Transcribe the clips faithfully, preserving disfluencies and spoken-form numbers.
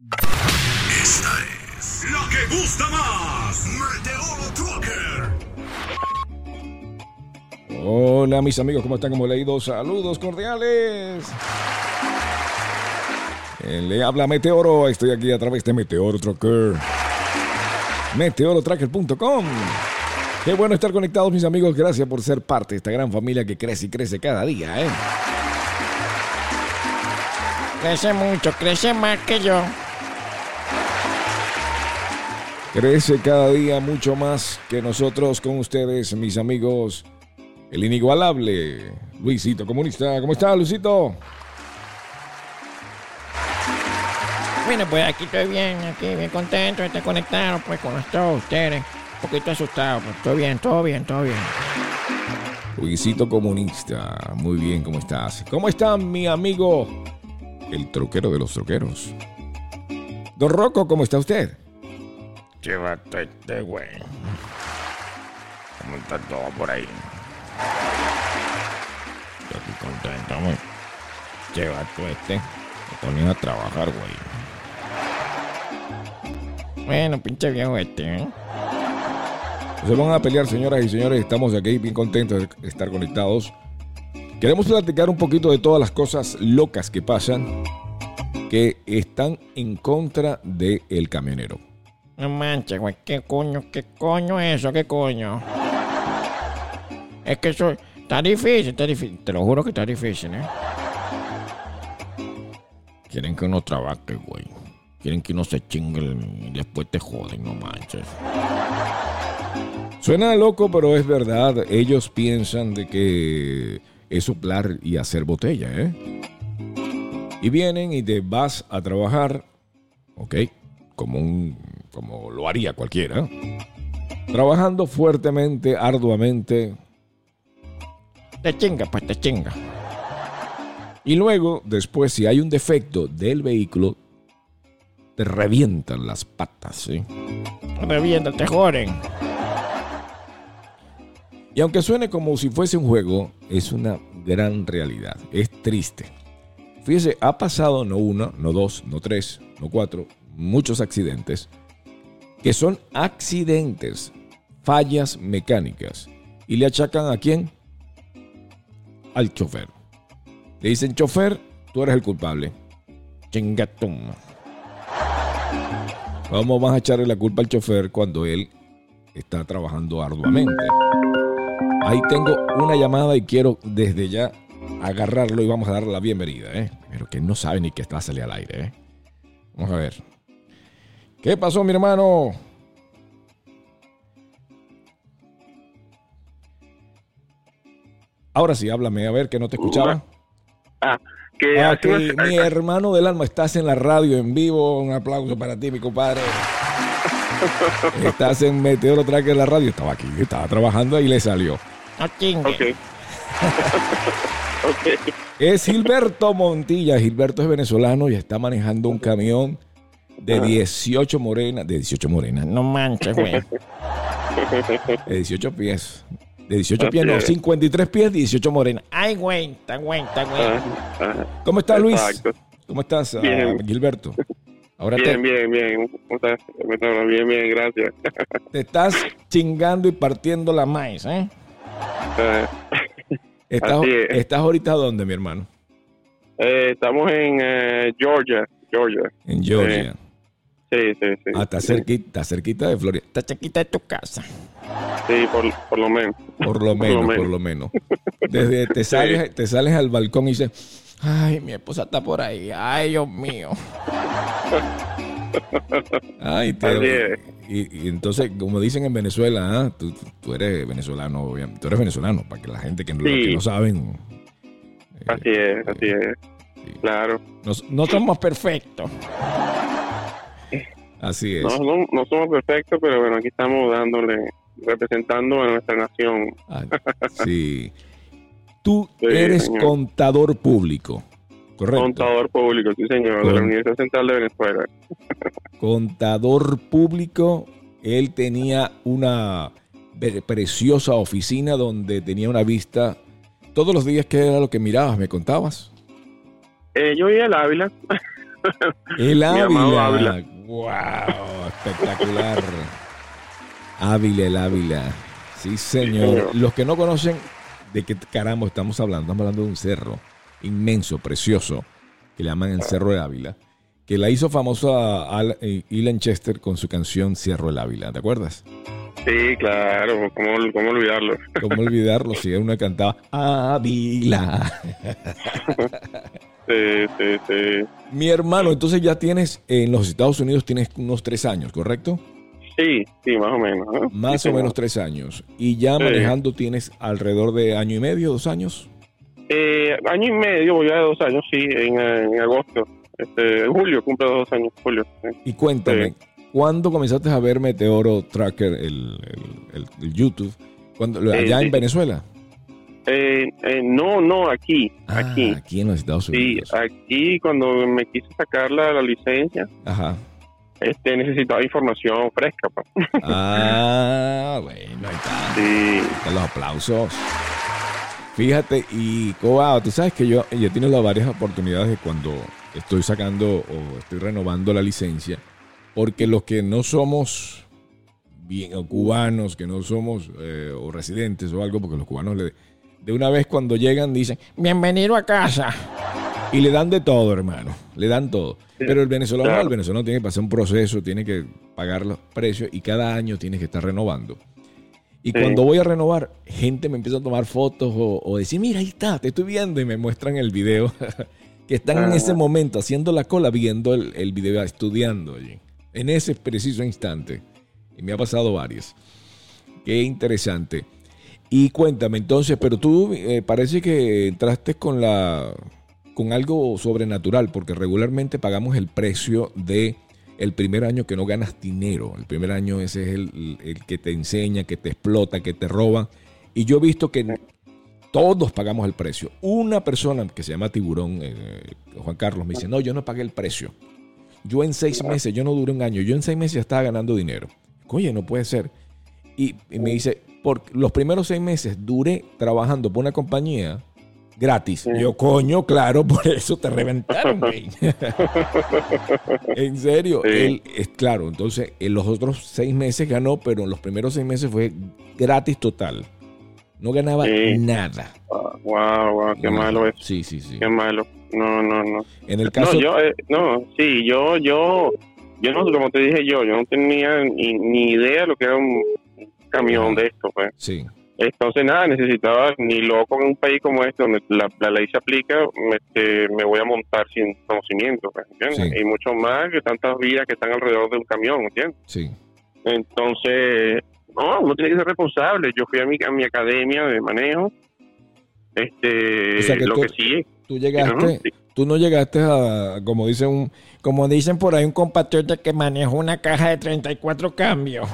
Esta es la que gusta más. Meteoro Trucker. Hola mis amigos, ¿cómo están? ¿Cómo le ha ido? Saludos cordiales. Eh, le habla Meteoro, estoy aquí a través de Meteoro Trucker. Meteoro Tracker punto com. Qué bueno estar conectados mis amigos, gracias por ser parte de esta gran familia que crece y crece cada día, ¿eh? Crece mucho, crece más que yo. Crece cada día mucho más que nosotros con ustedes, mis amigos. El inigualable Luisito Comunista. ¿Cómo está, Luisito? Bueno, pues aquí estoy bien, aquí bien contento de estar conectado pues con todos ustedes. Un poquito asustado, pues todo bien, todo bien, todo bien. Luisito Comunista, muy bien, ¿cómo estás? ¿Cómo está mi amigo, el troquero de los troqueros? Don Rocco, ¿cómo está usted? Llévate este güey. ¿Cómo está todo por ahí? Estoy aquí contento, güey. Llévate este. Me ponen a trabajar, güey. Bueno, pinche viejo este, ¿eh? Se van a pelear, señoras y señores. Estamos aquí bien contentos de estar conectados. Queremos platicar un poquito de todas las cosas locas que pasan, que están en contra del camionero. No manches, güey, ¿qué coño? ¿Qué coño es eso? ¿Qué coño? Es que eso está difícil, está difícil. Te lo juro que está difícil, ¿eh? Quieren que uno trabaje, güey. Quieren que uno se chingue y después te joden, no manches. Suena loco, pero es verdad. Ellos piensan de que es soplar y hacer botella, ¿eh? Y vienen y te vas a trabajar, ¿ok? Como un, como lo haría cualquiera. Trabajando fuertemente, arduamente. Te chinga, pues te chinga. Y luego, después, si hay un defecto del vehículo, te revientan las patas, ¿sí? Revienta, te joden. Y aunque suene como si fuese un juego, es una gran realidad. Es triste. Fíjese, ha pasado no uno, no dos, no tres, no cuatro, muchos accidentes que son accidentes, fallas mecánicas. ¿Y le achacan a quién? Al chofer. Le dicen, chofer, tú eres el culpable. Chingatón. ¿Cómo vas a echarle la culpa al chofer cuando él está trabajando arduamente? Ahí tengo una llamada y quiero desde ya agarrarlo y vamos a darle la bienvenida, ¿eh? Pero que no sabe ni que está a salir al aire, ¿eh? Vamos a ver. ¿Qué pasó, mi hermano? Ahora sí, háblame, a ver, que no te escuchaba. Ah, que ah, hace que una... mi hermano del alma, estás en la radio en vivo. Un aplauso para ti, mi compadre. Estás en Meteoro Tracker en la radio. Estaba aquí, estaba trabajando y le salió. No chingue. Ok. Okay. Es Gilberto Montilla. Gilberto es venezolano y está manejando un camión de dieciocho morenas. De dieciocho morenas. No manches, güey. De dieciocho pies. De dieciocho pies, no, cincuenta y tres pies, dieciocho morenas. Ay, güey, está güey, está güey. ¿Cómo estás, Luis? Exacto. ¿Cómo estás, uh, Bien. Gilberto? Ahora Bien, te, bien, bien. ¿Cómo estás? Bien, bien, gracias. te estás chingando y partiendo la maíz, ¿eh? Eh, ¿Estás, Así es. ¿Estás ahorita dónde, mi hermano? eh, estamos en eh, Georgia, Georgia. En Georgia. Sí, sí, sí. Ah, está cerquita, está cerquita de Florida. Está chiquita de tu casa. Sí, por, por lo menos. Por lo menos, por lo menos. Desde te sales, te sales al balcón y dices, ay, mi esposa está por ahí. Ay, Dios mío. Ay, te, Así es. y, y entonces, como dicen en Venezuela, ¿ah? tú, tú eres venezolano, obviamente. Tú eres venezolano, para que la gente que, no- Sí. que no saben. eh, Así es, así es. sí. Claro. No, no somos perfectos. Así es. No, no, no somos perfectos, pero bueno, aquí estamos dándole, representando a nuestra nación. Ah, sí. Tú Sí, eres señor. contador público, ¿correcto? Contador público, sí señor, de la Con- Universidad Central de Venezuela. Contador público. Él tenía una pre- preciosa oficina donde tenía una vista. Todos los días, ¿qué era lo que mirabas? ¿Me contabas? Eh, yo iba al Ávila. El Mi amado Ávila. Ávila. ¡Wow! Espectacular. Ávila, el Ávila. Sí, señor. señor. Los que no conocen de qué caramba estamos hablando, estamos hablando de un cerro inmenso, precioso, que le llaman el Cerro de Ávila, que la hizo famosa Al, eh, Ilan Chester con su canción Cerro del Ávila. ¿Te acuerdas? Sí, claro, ¿cómo, cómo olvidarlo? ¿Cómo olvidarlo? Si uno cantaba Ávila. Sí, sí, sí. Mi hermano, entonces ya tienes, en los Estados Unidos tienes unos tres años, ¿correcto? Sí, sí, más o menos. ¿no? Más Sí, o menos señor. tres años. Y ya Sí. manejando tienes alrededor de año y medio, dos años. Eh, año y medio, voy a dos años, sí, en, en agosto. Este, en julio, cumple dos años, julio. sí. Y cuéntame, ¿cuándo comenzaste a ver Meteoro Tracker, el, el- el- el YouTube? ¿Cuándo, allá sí. en Venezuela? Eh, eh, no, no, aquí, Ah, aquí. aquí en los Estados Sí, Unidos. aquí cuando me quise sacar la, la licencia, Ajá. este, necesitaba información fresca. Pa. Ah, bueno, ahí está. Sí, Ahí están los aplausos. Fíjate, y wow, tú sabes que yo, yo he tenido varias oportunidades de cuando estoy sacando o estoy renovando la licencia, porque los que no somos bien o cubanos, que no somos eh, o residentes o algo, porque los cubanos le, de una vez cuando llegan dicen Bienvenido a casa. y le dan de todo, hermano, le dan todo. Sí, Pero el venezolano, claro. el venezolano tiene que pasar un proceso, tiene que pagar los precios y cada año tiene que estar renovando. Y Sí. cuando voy a renovar, gente me empieza a tomar fotos o, o decir, mira, ahí está, te estoy viendo, y me muestran el video que están en Ah. ese momento haciendo la cola, viendo el, el video, estudiando allí, en ese preciso instante. Y me ha pasado varios. Qué interesante. Y cuéntame entonces, pero tú eh, parece que entraste con la con algo sobrenatural, porque regularmente pagamos el precio de el primer año que no ganas dinero. El primer año ese es el, el que te enseña, que te explota, que te roba. Y yo he visto que todos pagamos el precio. Una persona que se llama Tiburón, eh, Juan Carlos, me dice, no, yo no pagué el precio. Yo en seis meses, yo no duré un año, yo en seis meses ya estaba ganando dinero. Oye, no puede ser. Y, y me dice, por los primeros seis meses duré trabajando por una compañía gratis. Sí. Yo, coño, claro, por eso te reventaron, güey. En serio, Sí. él es claro. Entonces, en los otros seis meses ganó, pero en los primeros seis meses fue gratis total. No ganaba Sí. nada. wow, wow, qué Nada. malo es, Sí, sí, sí. qué malo. No, no, no. En el caso, No, yo, eh, no, sí, yo, yo, yo no, como te dije yo, yo no tenía ni, ni idea de lo que era un camión de esto, pues. sí, Entonces, nada, necesitaba, ni loco en un país como este, donde la, la ley se aplica, me, este, me voy a montar sin conocimiento, pues, ¿entiendes? Sí. Y mucho más que tantas vidas que están alrededor de un camión, ¿entiendes? sí. Entonces, no, uno tiene que ser responsable. Yo fui a mi, a mi academia de manejo, este, O sea que lo tú- que sí, Tú llegaste, sí. tú no llegaste a, como dicen un, Como dicen por ahí un compatriota que manejó una caja de treinta y cuatro cambios.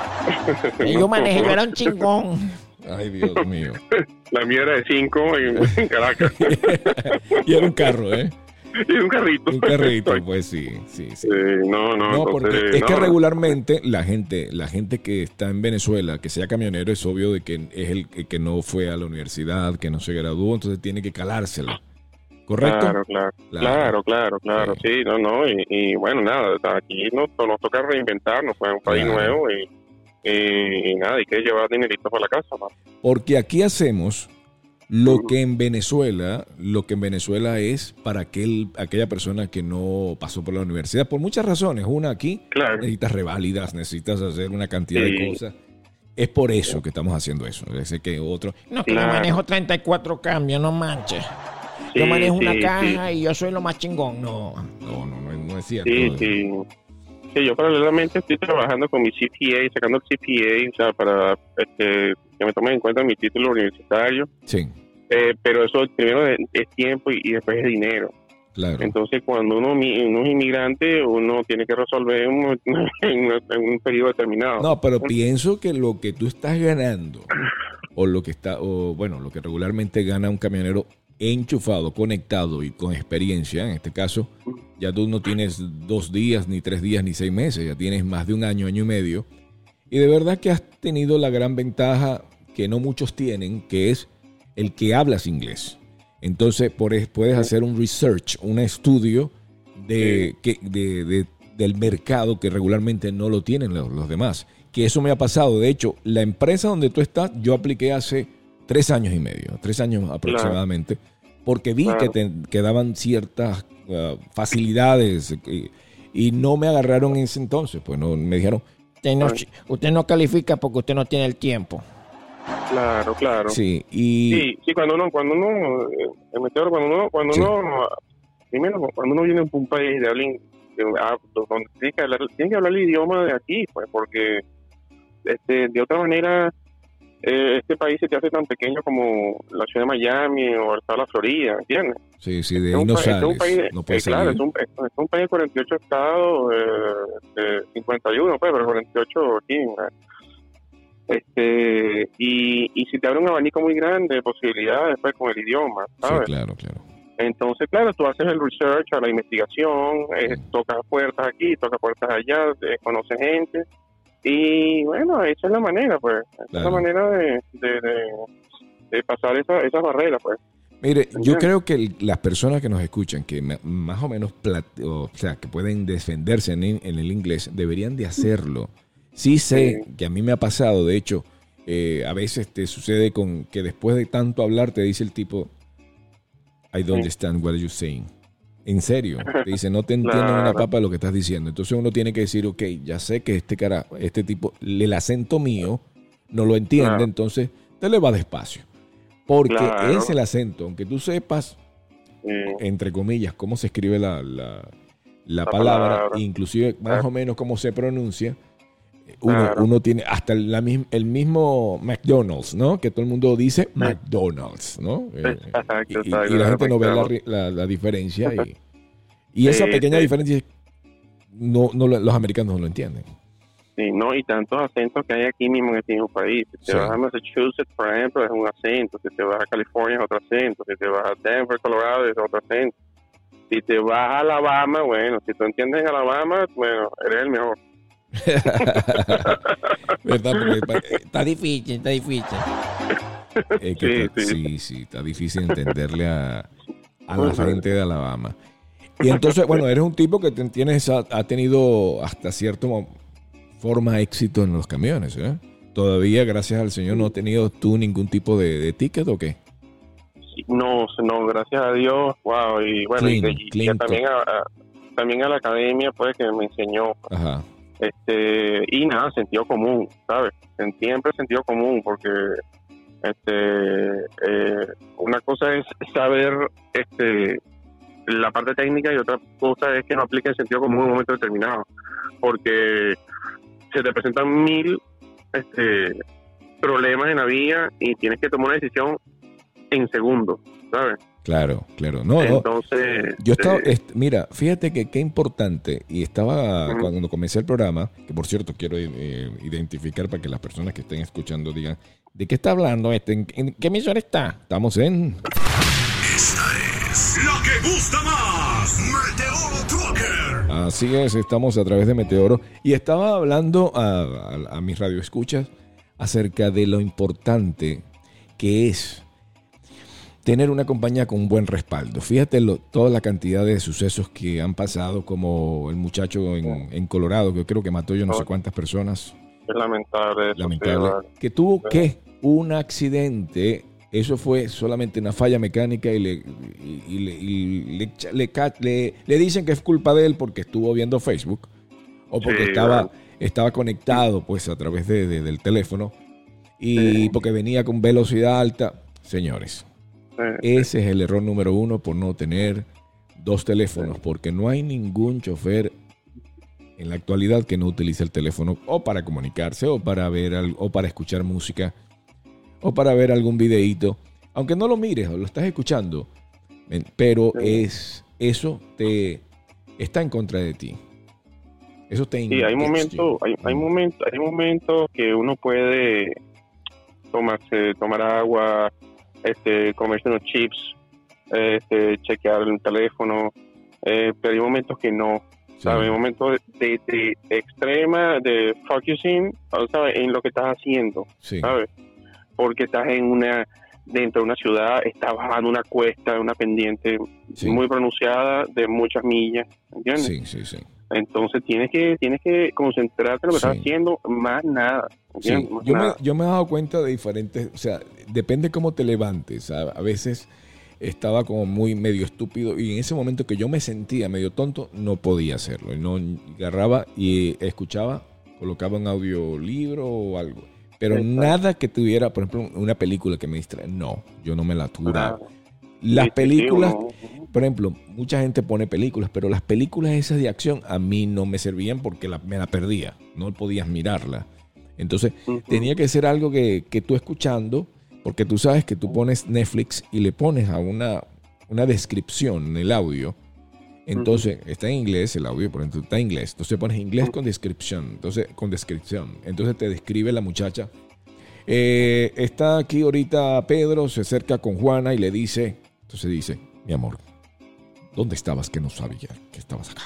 Y yo manejé, yo era un chingón. ay Dios mío. La mía era de cinco en, en Caracas. Y era un carro, ¿eh? Y un carrito. Un carrito, pues sí, sí, sí. Sí, no, no, No, porque entonces, es que no. regularmente la gente, la gente que está en Venezuela, que sea camionero, es obvio de que es el el que no fue a la universidad, que no se graduó, entonces tiene que calársela. ¿Correcto? Claro, claro, Claro. claro, claro, claro, Sí. sí, no, no, y, y bueno, nada, aquí nos, nos toca reinventarnos, fue un país Claro. nuevo y, y, y nada, hay que llevar dinerito para la casa, ¿no? Porque aquí hacemos lo Ujú. que en Venezuela, lo que en Venezuela es para aquel, aquella persona que no pasó por la universidad, por muchas razones. Una, aquí Claro. necesitas reválidas, necesitas hacer una cantidad Sí. de cosas. Es por eso que estamos haciendo eso. Ese que otro. No, que Claro. yo manejo treinta y cuatro cambios, no manches. Yo Sí, manejo una sí, caja sí. y yo soy lo más chingón. No. No, no, no, no es cierto. Sí, sí. Sí, yo paralelamente estoy trabajando con mi C P A, sacando el C P A, o sea, para este, que me tomen en cuenta mi título universitario. Sí, Eh, pero eso primero es, es tiempo y, y después es dinero. claro. Entonces, cuando uno, mi- uno es inmigrante, uno tiene que resolver un- en, un- en un periodo determinado. No, pero pienso que lo que tú estás ganando, o lo que está, o bueno, lo que regularmente gana un camionero enchufado, conectado y con experiencia, en este caso, ya tú no tienes dos días, ni tres días, ni seis meses, ya tienes más de un año, año y medio. Y de verdad que has tenido la gran ventaja que no muchos tienen, que es el que hablas inglés. Entonces por, puedes hacer un research, un estudio de, que, de, de, del mercado que regularmente no lo tienen los, los demás. Que eso me ha pasado. De hecho, la empresa donde tú estás, yo apliqué hace tres años y medio, tres años aproximadamente, claro. porque vi claro. que te que daban ciertas uh, facilidades y, y no me agarraron en ese entonces. Pues no me dijeron, usted no, usted no califica porque usted no tiene el tiempo. Claro, claro. Sí, y sí, sí, cuando uno, cuando uno, eh, meteoro, cuando uno, cuando sí. uno, primero, cuando uno viene a un país de hablar, donde tiene que hablar, tiene que hablar el idioma de aquí, pues, porque este, de otra manera, eh, este país se te hace tan pequeño como la ciudad de Miami o el estado de la Florida, ¿entiendes? Sí, sí, de ahí no sales, un país, no puedes eh, claro, salir. Es un, es un país de cuarenta y ocho estados, eh, eh, cincuenta y uno, pues, pero cuarenta y ocho aquí, ¿verdad? Este, y, y si te abre un abanico muy grande de posibilidades pues con el idioma, ¿sabes? Sí, claro, claro. Entonces, claro, tú haces el research, la investigación, eh, Sí. tocas puertas aquí, tocas puertas allá, eh, conoces gente, y bueno, esa es la manera, pues, esa Claro. es la manera de, de, de, de pasar esa, esas barreras, pues. Mire, yo ¿Entiendes? creo que el- las personas que nos escuchan, que ma- más o menos, plat- o sea, que pueden defenderse en, en el inglés, deberían de hacerlo. Sí sé Sí. que a mí me ha pasado, de hecho, eh, a veces te sucede con que después de tanto hablar te dice el tipo, I don't Sí. understand what you're saying. En serio, te dice, no te entiendo Claro. una papa de lo que estás diciendo. Entonces uno tiene que decir, ok, ya sé que este cara, este tipo, el acento mío no lo entiende, Claro. entonces te le va despacio. Porque Claro. es el acento, aunque tú sepas, Sí. entre comillas, cómo se escribe la, la, la La palabra, palabra. inclusive más Claro. o menos cómo se pronuncia, uno, Claro. uno tiene hasta la, mis- el mismo McDonald's, ¿no? Que todo el mundo dice McDonald's, ¿no? Eh, Exacto, y, y- exacto, y la gente no ve la, McDonald's. ri- la, la diferencia. Y, y esa Sí, pequeña sí. diferencia no, no lo- los americanos no lo entienden. Sí, no, y tantos acentos que hay aquí mismo en este mismo país. Si te Sí. vas a Massachusetts, por ejemplo, es un acento. Si te vas a California, es otro acento. Si te vas a Denver, Colorado, es otro acento. Si te vas a Alabama, bueno, si tú entiendes Alabama, bueno, eres el mejor. ¿Verdad? Porque pa- eh, Está difícil, está difícil. es que Sí, está- sí. sí, sí, está difícil entenderle a, a la gente de Alabama. Y entonces, bueno, eres un tipo que te- tienes, ha, ha tenido hasta cierta forma éxito en los camiones, ¿eh? Todavía, gracias al Señor, no has tenido tú ningún tipo de, de ticket o qué. No, no, gracias a Dios, wow, y bueno, y, Clean, y- y clean también a, a- también a la academia, pues, que me enseñó, Ajá. este, y nada, sentido común, ¿sabes? En- Siempre sentido común, porque, este, eh, una cosa es saber, este, la parte técnica y otra cosa es que no aplique el sentido común en un momento determinado, porque se te presentan mil, este, problemas en la vía y tienes que tomar una decisión en segundos, ¿sabes? Claro, claro. No, no. Entonces, Yo estaba, eh, est- mira, fíjate que qué importante, y estaba Ujú. cuando comencé el programa, que por cierto quiero eh, identificar para que las personas que estén escuchando digan, ¿de qué está hablando este? ¿En, en qué emisora está? Estamos en... Esta es la que gusta más. Meteoro Trucker. Así es, estamos a través de Meteoro, y estaba hablando a, a, a mis radioescuchas acerca de lo importante que es tener una compañía con un buen respaldo. Fíjate lo, toda la cantidad de sucesos que han pasado, como el muchacho en, en Colorado, que creo que mató yo no sé cuántas personas, es lamentable eso, lamentable, sí, vale. que tuvo Sí. que un accidente, eso fue solamente una falla mecánica y le, y, y le, y le, echa- le ca- le- le dicen que es culpa de él porque estuvo viendo Facebook o porque Sí, estaba, vale. estaba conectado pues a través de, de- del teléfono y Sí. porque venía con velocidad alta. Señores, Sí. ese es el error número uno por no tener dos teléfonos, porque no hay ningún chofer en la actualidad que no utilice el teléfono o para comunicarse o para ver al- o para escuchar música o para ver algún videíto, aunque no lo mires o lo estás escuchando, ven, pero Sí. es eso te está en contra de ti. Eso te Sí, hay against momentos, you. hay, hay Mm. momentos, hay momentos que uno puede tomarse, tomar agua, este, comerse unos chips, este, chequear el teléfono, eh, pero hay momentos que no, Sí. ¿sabes? Hay momentos de, de extrema, de focusing, ¿sabes? En lo que estás haciendo, Sí. ¿sabes? Porque estás en una, dentro de una ciudad, estás bajando una cuesta, una pendiente Sí. muy pronunciada de muchas millas, ¿entiendes? Sí, sí, sí. Entonces tienes que tienes que concentrarte en lo que Sí. estás haciendo, más nada, Sí, ¿entiendes? Más yo me, nada. yo me he dado cuenta de diferentes, o sea, depende cómo te levantes. A, a veces estaba como muy medio estúpido y en ese momento que yo me sentía medio tonto, no podía hacerlo. Y no agarraba y escuchaba, colocaba un audiolibro o algo. Pero Exacto. nada que tuviera, por ejemplo, una película que me distrae. No, yo no me la aturaba. Ah, Las sí, sí, películas, sí, uno- por ejemplo, mucha gente pone películas, pero las películas esas de acción a mí no me servían porque la- me la perdía. No podías mirarla. Entonces, Ujú. tenía que ser algo que, que tú escuchando, porque tú sabes que tú pones Netflix y le pones a una, una descripción en el audio. Entonces, está en inglés el audio, por ejemplo, está en inglés. Entonces pones inglés con descripción. Entonces, con descripción. Entonces te describe la muchacha. Eh, está aquí ahorita Pedro, se acerca con Juana y le dice, entonces dice, mi amor, ¿dónde estabas que no sabía que estabas acá?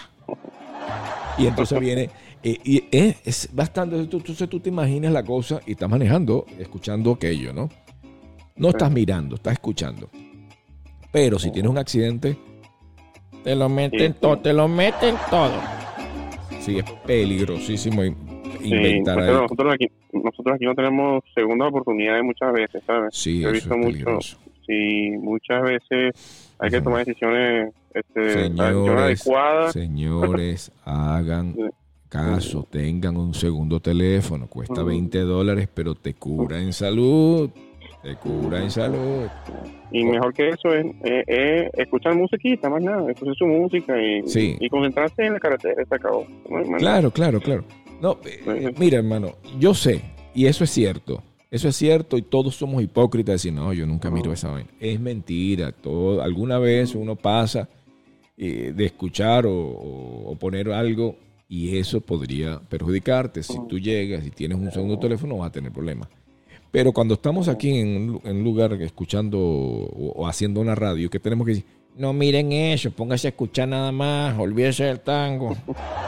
Y entonces viene, eh, y eh, es bastante, tú- entonces tú te imaginas la cosa y estás manejando, escuchando aquello, ¿no? No estás mirando, estás escuchando. Pero si tienes un accidente, Te lo meten Sí. todo, te lo meten todo. sí es peligrosísimo in- Sí, inventar nosotros, ahí. nosotros aquí nosotros aquí no tenemos segunda oportunidad muchas veces, ¿sabes? Sí, Yo he eso visto es mucho, peligroso. sí, muchas veces hay que Ujú. tomar decisiones, este, decisiones Señores, adecuadas. señores, hagan caso, tengan un segundo teléfono, cuesta Ujú. veinte dólares, pero te cura en salud, te cura en salud. Y mejor que eso es, eh, eh, escuchar musiquita, más nada, escuchar su música y, Sí. y concentrarse en la carretera, se acabó. No hay más nada. Claro, claro, claro. No, eh, eh, mira, hermano, yo sé, y eso es cierto, eso es cierto, y todos somos hipócritas de decir, no, yo nunca miro esa vaina. Es mentira, todo, alguna vez uno pasa eh, de escuchar o, o- o poner algo y eso podría perjudicarte. Si tú llegas y tienes un segundo teléfono, vas a tener problemas. Pero cuando estamos aquí en un, lu- en un lugar escuchando o, o haciendo una radio, ¿qué tenemos que decir? No miren eso, póngase a escuchar nada más, olvídese del tango.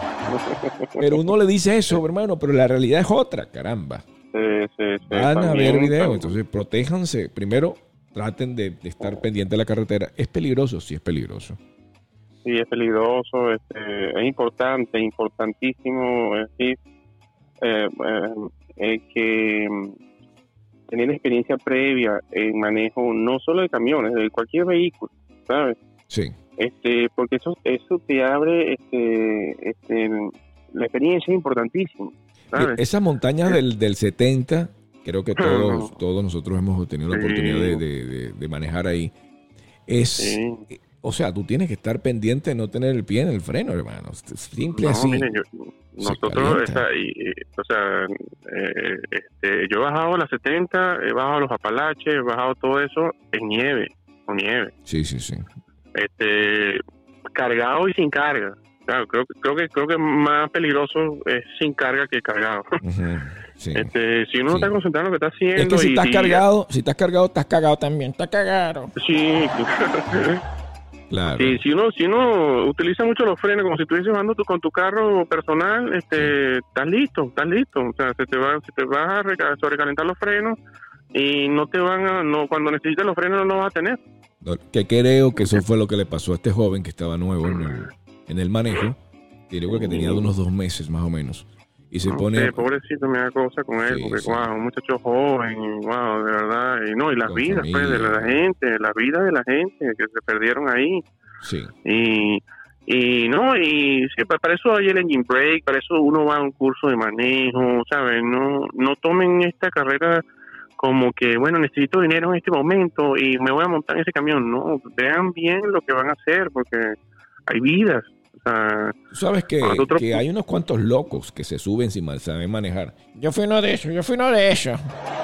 Pero uno le dice eso, hermano, pero la realidad es otra, caramba. Sí, sí, sí, Van a también, ver video, también. entonces protéjanse. Primero, traten de, de estar pendiente de la carretera. ¿Es peligroso? Sí, es peligroso. Sí, es peligroso, este, es importante, importantísimo, es decir, eh, eh, eh, que mm, tener experiencia previa en manejo no solo de camiones, de cualquier vehículo, ¿sabes? Sí, Este, porque eso eso te abre, este, este, la experiencia es importantísima, ¿sabes? esas montañas del, del setenta, creo que todos, todos nosotros hemos tenido la Sí. oportunidad de, de- de- de manejar ahí. Es, Sí. o sea, tú tienes que estar pendiente de no tener el pie en el freno, hermano. Es simple No, así. mire, yo, Se nosotros, calienta. esa, y, y, o sea, eh, este, yo he bajado las setenta, he bajado los Apalaches, he bajado todo eso en nieve, con nieve, Sí, sí, sí. este, cargado y sin carga. Claro, creo, que- creo que creo que más peligroso es sin carga que cargado. Ujú, sí. Este, si uno Sí. no está concentrado en lo que está haciendo, Es que si y- estás y- cargado, si estás cargado, estás cagado también. Está cagado. sí, Claro. sí, si uno si uno utiliza mucho los frenos como si estuvieses llevando tu, con tu carro personal, este, estás listo, estás listo, o sea, se te va se te va a reca- sobrecalentar los frenos y no te van a no cuando necesites los frenos no los vas a tener. No, que creo que eso fue lo que le pasó a este joven que estaba nuevo en el, en el manejo. Creo que tenía unos dos meses más o menos. Y se No pone... sé, pobrecito, me da cosa con él, Sí, porque sí. wow, un muchacho joven, y, wow, de verdad, y no, y las Con vidas pues, de familia. la gente, las vidas de la gente que se perdieron ahí. Sí, Y, y no, y sí, pa- para eso hay el engine brake, para eso uno va a un curso de manejo, ¿sabes? No, no tomen esta carrera como que, bueno, necesito dinero en este momento y me voy a montar en ese camión. No, vean bien lo que van a hacer porque hay vidas. O sea, tú sabes que, Nosotros- que hay unos cuantos locos que se suben sin mal saber manejar. Yo fui uno de esos, yo fui uno de esos.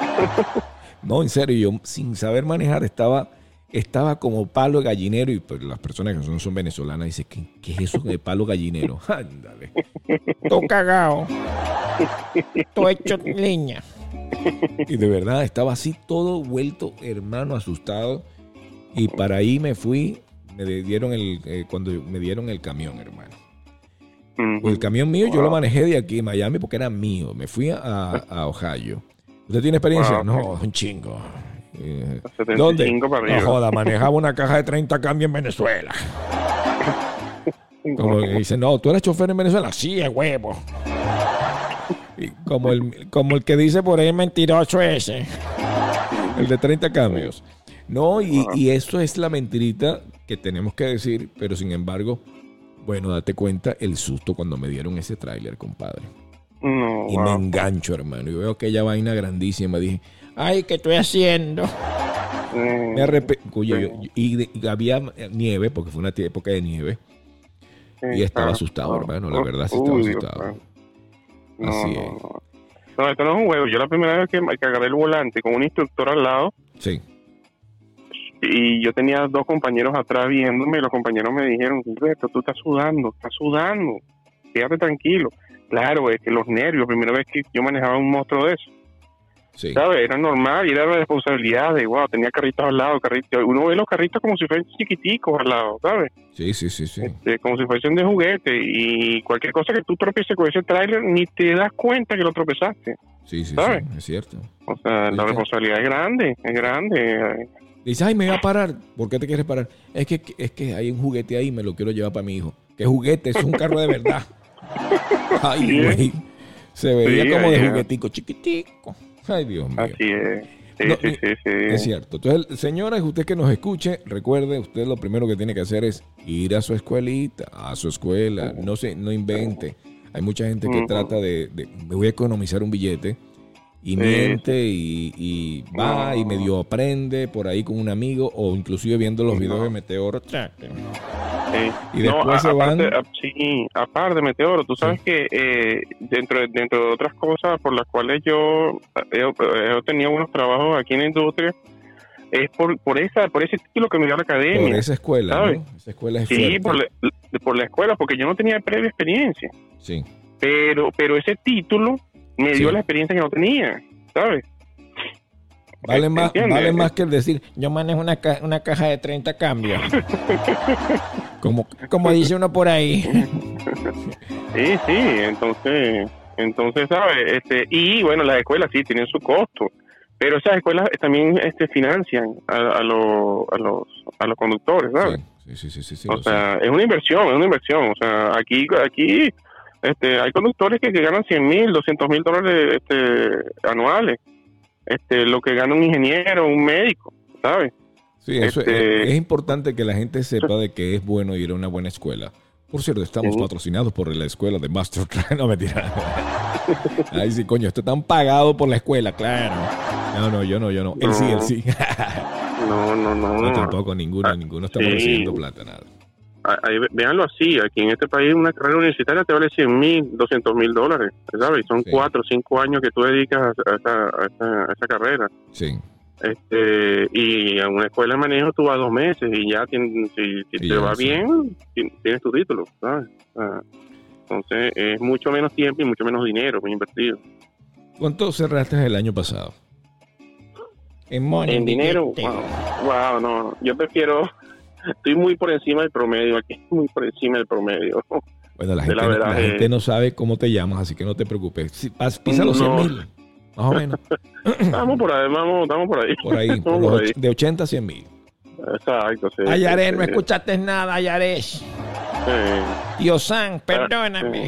No, en serio, yo sin saber manejar estaba, estaba como palo de gallinero y pues, las personas que no son venezolanas dicen, ¿qué, qué es eso de palo gallinero? Ándale. Todo cagado. Todo hecho leña. Y de verdad estaba así todo vuelto, hermano, asustado. Y para ahí me fui, me dieron el, eh, cuando me dieron el camión, hermano. ujú. El camión mío yo lo Wow. manejé de aquí en Miami porque era mío. Me fui a, a Ohio. ¿Usted tiene experiencia? Wow. No, un chingo. Eh, setenta y cinco para arriba. No joda, manejaba una caja de treinta cambios en Venezuela. Como que dice, no, ¿tú eres chofer en Venezuela? Sí, es huevo. Y como el, como el que dice por ahí mentiroso ese. El de treinta cambios. No, y, y eso es la mentirita que tenemos que decir, pero sin embargo, bueno, date cuenta el susto cuando me dieron ese tráiler, compadre. No, Y wow. me engancho, hermano. Y veo aquella vaina grandísima. Dije, Ay, ¿qué estoy haciendo? Mm, me arrepiento. Y, y había nieve, porque fue una t- época de nieve. sí, Y estaba claro. asustado, No, hermano. La no, verdad, sí estaba uy, Dios asustado. santo. No, Así no, es. no. No, esto no es un juego. Yo la primera vez que, que agarré el volante con un instructor al lado, Sí. y yo tenía dos compañeros atrás viéndome, y los compañeros me dijeron, Gilberto, tú estás sudando, estás sudando, quédate tranquilo. Claro, es que los nervios, primera vez que yo manejaba un monstruo de eso, Sí. ¿sabes? Era normal y era la responsabilidad de, wow, tenía carritos al lado, carritos. Uno ve los carritos como si fueran chiquiticos al lado, ¿sabes? Sí, sí, sí, sí. Este, como si fuesen de juguete, y cualquier cosa que tú tropieces con ese tráiler, ni te das cuenta que lo tropezaste. Sí, sí, ¿sabes? sí. Es cierto. O sea, Sí, la sí. responsabilidad es grande, es grande. Dice, ay, me voy a parar. ¿Por qué te quieres parar? Es que, es que hay un juguete ahí, me lo quiero llevar para mi hijo. ¿Qué juguete? Es un carro de verdad. Ay, Sí. güey. Se veía Sí, como ahí, de ah. juguetico, chiquitico. Ay, Dios mío. Así es. Sí, No, sí, y- sí, sí. Es cierto. Entonces, señores, usted que nos escuche, recuerde, usted lo primero que tiene que hacer es ir a su escuelita, a su escuela. No se, no invente. Hay mucha gente que Ujú. trata de, de, me voy a economizar un billete y Sí, miente y, y va No. y medio aprende por ahí con un amigo o inclusive viendo los videos No. de Meteoro. Tracker. Sí. Y después se van. aparte, a- sí, aparte, Meteoro, tú sabes que eh, dentro, de- dentro de otras cosas por las cuales yo he, he obtenido buenos trabajos aquí en la industria, es por, por esa por ese título que me dio la academia. Por esa escuela, ¿sabes? ¿no? Esa escuela es Sí, fuerte. por la, por la escuela, porque yo no tenía previa experiencia. Sí. Pero pero ese título me dio Sí. la experiencia que no tenía, ¿sabes? Vale más, ¿Entiendes? vale más que el decir, Yo manejo una, ca- una caja de treinta cambios. como, como dice uno por ahí. Sí, sí, entonces, entonces, ¿sabes? Este, y bueno, las escuelas sí tienen su costo, pero esas escuelas también este, financian a, a, los, a, los, a los conductores, ¿sabes? Sí, sí, sí, sí, sí, o lo sé. sea, es una inversión, es una inversión. O sea, aquí aquí este, hay conductores que, que ganan cien mil, doscientos mil dólares este, anuales, este, lo que gana un ingeniero, un médico, ¿sabes? Sí, eso este- es, es importante que la gente sepa de que es bueno ir a una buena escuela. Por cierto, estamos Sí. patrocinados por la escuela de Master Trainer. No, mentira. Ay, sí, coño, esto están pagado por la escuela, claro. No, no, yo no, yo no. Él sí, él sí. No, no, no. No, tampoco, ninguno, Ah, ninguno estamos sí. recibiendo plata, nada. Ahí, véanlo así, aquí en este país una carrera universitaria te vale cien mil, doscientos mil dólares, ¿sabes? Son Sí. cuatro o cinco años que tú dedicas a, a esa, a, esa, a esa carrera. Sí. este Y a una escuela de manejo tú vas dos meses y ya tien- si, si Y te ya, va sí. bien, tien- tienes tu título, ¿sabes? Ah, entonces es mucho menos tiempo y mucho menos dinero bien invertido. ¿Cuánto cerraste el año pasado? En money, En dinero, billete. wow, wow, no, yo prefiero, estoy muy por encima del promedio, aquí muy por encima del promedio. Bueno, la De gente, la no- verdad, la eh. gente no sabe cómo te llamas, así que no te preocupes. Si, pas- pisa los cien No. mil, más o menos. Vamos por ahí, vamos, vamos por ahí. Por ahí, por Vamos los por ahí. och- de ochenta a cien mil. Exacto, sí. Ayaré, no sí, escuchaste nada, Ayaré. sí. Tío San, perdóname.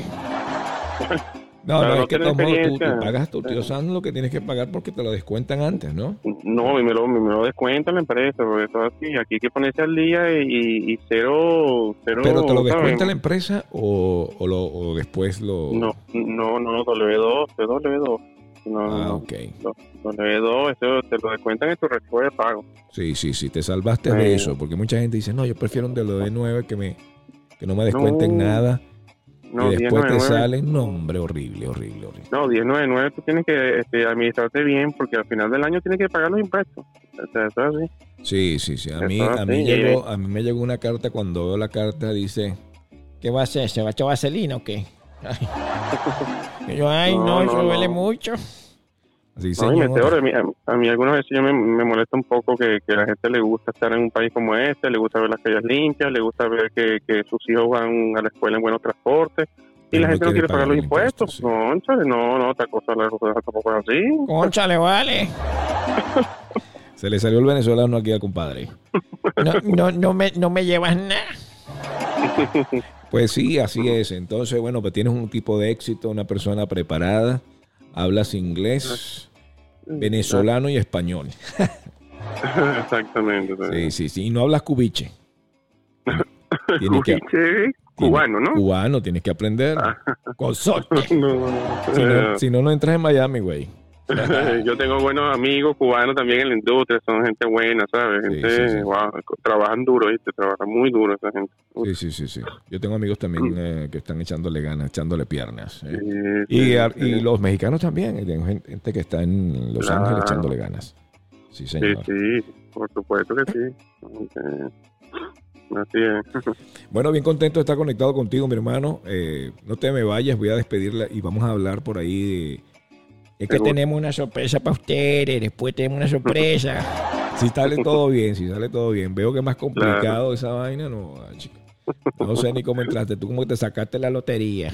No, Para no, no es que tener todos modos, tú, tú experiencia. pagas tu tío San lo que tienes que pagar porque te lo descuentan antes, ¿no? No, y me lo, me lo descuenta la empresa, porque eso es así. Aquí hay que ponerse al día y, y cero, cero. ¿Pero te lo ¿sabes? descuenta la empresa o, o, lo, o después lo...? No, no, no, W dos, es W dos. No, Ah, no, ok. no, W dos, eso te lo descuentan en tu recibo de pago. Sí, sí, sí, te salvaste de Sí. eso, porque mucha gente dice, no, yo prefiero un de lo de nueve que, me, que no me descuenten No. nada No, y después te diez noventa y nueve. salen, no, hombre, horrible, horrible, horrible. No, diez noventa y nueve tú tienes que este, administrarte bien porque al final del año tienes que pagar los impuestos. O sea, eso es así. Sí, sí, sí, a mí, Eso a mí, sí. llegó, a mí me llegó una carta, cuando veo la carta dice, ¿Qué va a hacer? ¿Se va a echar vaselina o qué? Ay. Y yo, ay, No, no, no, eso duele no. mucho. así No, y señor, Meteor, a mí, a, a mí algunas veces yo me, me molesta un poco que, que a la gente le gusta estar en un país como este, le gusta ver las calles limpias, le gusta ver que, que sus hijos van a la escuela en buenos transportes y Pero la no gente no quiere quiere pagar pagar los impuestos. impuestos, No, chale, no, no, otra cosa, la cosa tampoco es así. Cónchale, vale. Se le salió el venezolano aquí al compadre. No, no, no, me, no me llevas nada. Pues sí, así es. Entonces, bueno, pues tienes un tipo de éxito, una persona preparada, hablas inglés, venezolano y español. Exactamente. Sí, sí, sí. Y no hablas cubiche. Tienes que, Cubiche, cubano, ¿no? Cubano, tienes que aprender. Cosote. No, Si no, si no, no entras en Miami, güey. yo tengo buenos amigos cubanos también en la industria, son gente buena, ¿sabes? Sí, Gente, sí, sí. wow, trabajan duro, ¿viste? Trabajan muy duro esa gente. Sí, sí, sí, sí. Yo tengo amigos también eh, que están echándole ganas, echándole piernas. eh. Sí, Y, sí, a- sí. y los mexicanos también. Tengo gente, gente que está en Los Claro. Ángeles echándole ganas. Sí, Sí, señor. sí, por supuesto que sí. Eh, Así es. Bueno, bien contento de estar conectado contigo, mi hermano. Eh, no te me vayas, voy a despedirla y vamos a hablar por ahí de... Es que Seguro. tenemos una sorpresa para ustedes. Después tenemos una sorpresa. Si sale todo bien, si sale todo bien. Veo que es más complicado esa vaina, no, ah, chico. No sé ni cómo entraste. Tú como que te sacaste la lotería.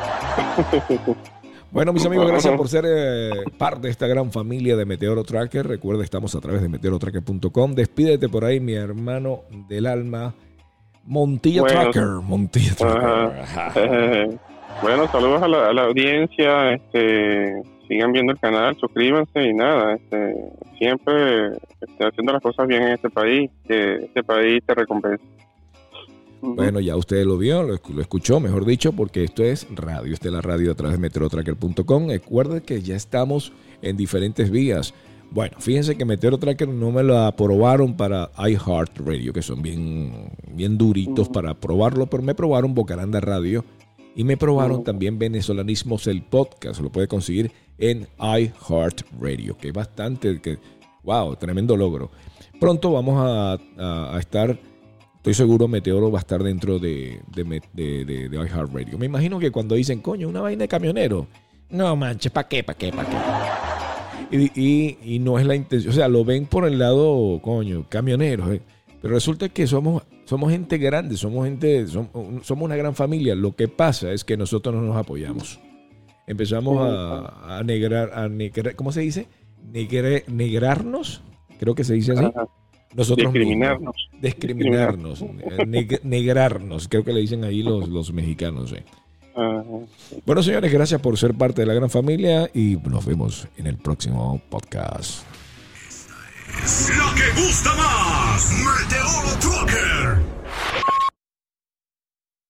Bueno, mis amigos, gracias por ser eh, parte de esta gran familia de Meteoro Tracker. Recuerda, estamos a través de meteoro tracker punto com. Despídete por ahí, mi hermano del alma, Montilla Bueno. Tracker. Montilla Tracker. Ajá. Eh, bueno, saludos a la, a la audiencia. Este, sigan viendo el canal, suscríbanse y nada. Este, siempre este, haciendo las cosas bien en este país, que este país te recompensa. Bueno, ya usted lo vio, lo, escu- lo escuchó, mejor dicho, porque esto es radio. Esta es la radio a través de meteoro tracker punto com. Recuerde que ya estamos en diferentes vías. Bueno, fíjense que Meteoro Tracker no me lo aprobaron para iHeartRadio, que son bien, bien duritos para probarlo, pero me probaron Bocaranda Radio y me probaron también Venezolanismos, el podcast. Lo puede conseguir en iHeartRadio, que es bastante, que, wow, tremendo logro. Pronto vamos a, a, a estar... Estoy seguro Meteoro va a estar dentro de, de, de, de, de iHeartRadio. Me imagino que cuando dicen, coño, una vaina de camionero. No manches, ¿para qué? ¿Para qué? ¿Para qué? Y, y, y no es la intención. O sea, lo ven por el lado, coño, camioneros. ¿eh? Pero resulta que somos, somos gente grande, somos gente, somos, somos una gran familia. Lo que pasa es que nosotros no nos apoyamos. Empezamos a, a negrar, a negrar, ¿cómo se dice? Negre, negrarnos, creo que se dice así. Ajá. Nosotros Discriminarnos. mismos. Discriminarnos. neg- negrarnos. Creo que le dicen ahí los, los mexicanos. ¿eh? Ajá. Bueno, señores, gracias por ser parte de la gran familia y nos vemos en el próximo podcast. La que gusta más, Meteoro Tracker.